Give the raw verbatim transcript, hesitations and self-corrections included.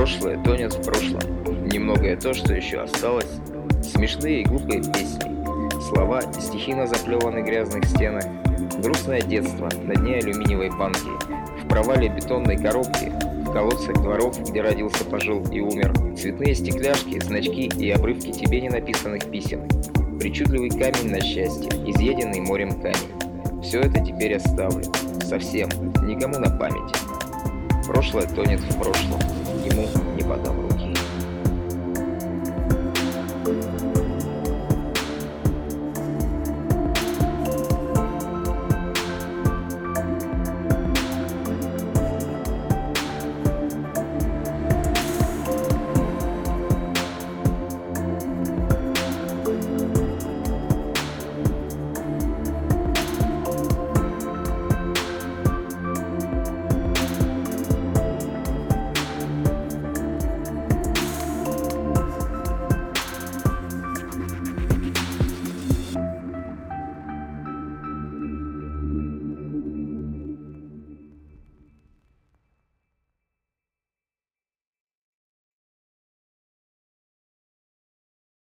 Прошлое тонет в прошлом. Немногое то, что еще осталось. Смешные и глупые песни. Слова и стихи на заплеванных грязных стенах. Грустное детство на дне алюминиевой банки. В провале бетонной коробки. В колодцах дворов, где родился, пожил и умер. Цветные стекляшки, значки и обрывки тебе не написанных писем. Причудливый камень на счастье, изъеденный морем камень. Все это теперь оставлю. Совсем. Никому на память. Прошлое тонет в прошлом. Ему не подам руки.